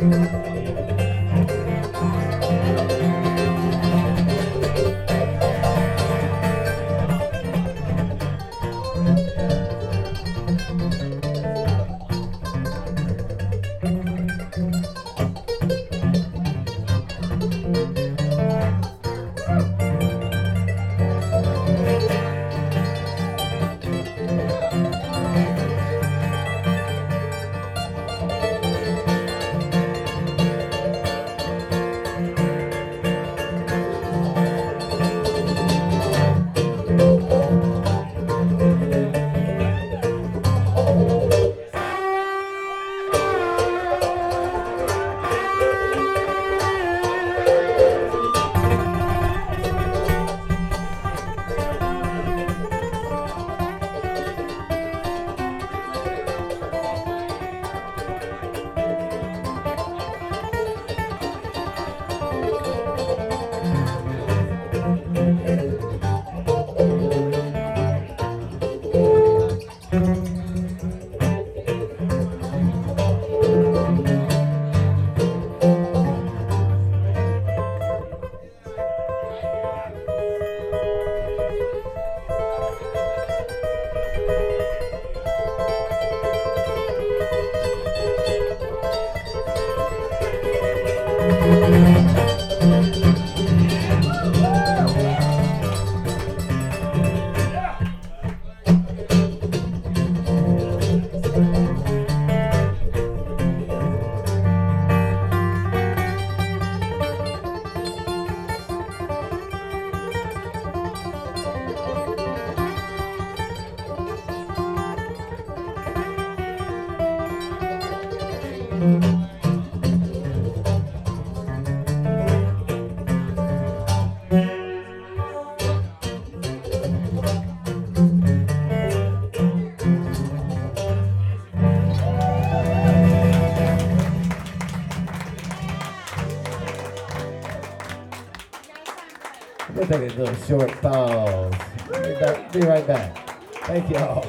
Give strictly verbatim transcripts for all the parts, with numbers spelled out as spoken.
We're taking a little short pause. Be, back, be right back. Thank you all.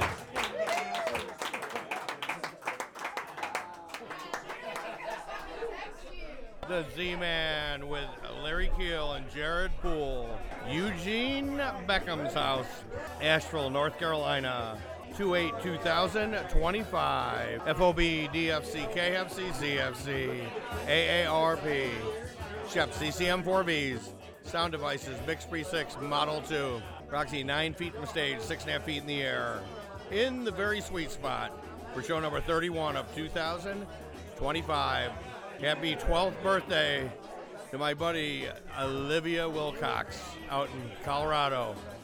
The Z-Man with Larry Keel and Jared Poole. Eugene Beckham's house, Asheville, North Carolina. two eight two thousand twenty-five. F O B, D F C, K F C, Z F C, A A R P. Shep C C M four Bs. Sound devices, Bixby six, Model two. Roxy nine feet from stage, six and a half feet in the air. In the very sweet spot for show number thirty-one of two thousand twenty-five. Happy twelfth birthday to my buddy Olivia Wilcox out in Colorado.